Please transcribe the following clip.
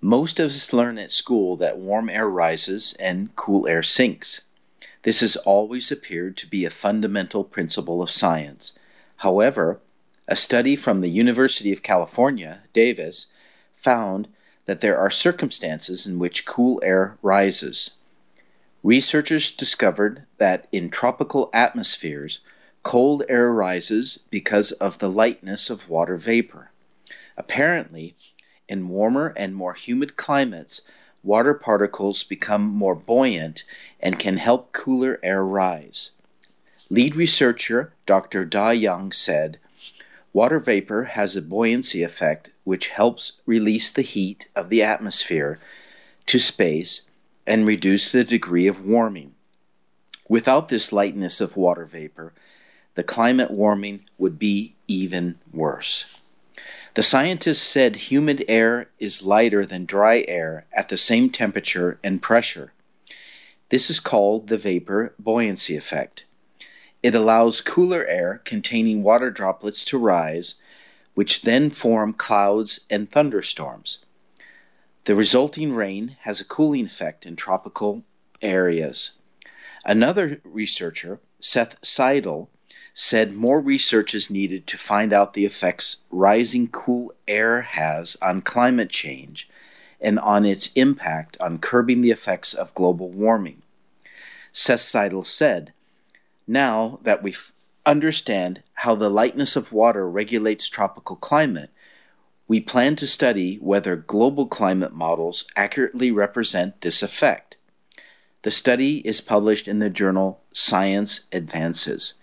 Most of us learn at school that warm air rises and cool air sinks. This has always appeared to be a fundamental principle of science. However, a study from the University of California, Davis, found that there are circumstances in which cool air rises. Researchers discovered that in tropical atmospheres, cold air rises because of the lightness of water vapor. Apparently, in warmer and more humid climates, water particles become more buoyant and can help cooler air rise. Lead researcher Dr. Da Young said, "Water vapor has a buoyancy effect which helps release the heat of the atmosphere to space and reduce the degree of warming. Without this lightness of water vapor, the climate warming would be even worse." The scientists said humid air is lighter than dry air at the same temperature and pressure. This is called the vapor buoyancy effect. It allows cooler air containing water droplets to rise, which then form clouds and thunderstorms. The resulting rain has a cooling effect in tropical areas. Another researcher, Seth Seidel, said more research is needed to find out the effects rising cool air has on climate change and on its impact on curbing the effects of global warming. Seth Seidel said, "Now that we understand how the lightness of water regulates tropical climate, we plan to study whether global climate models accurately represent this effect." The study is published in the journal Science Advances.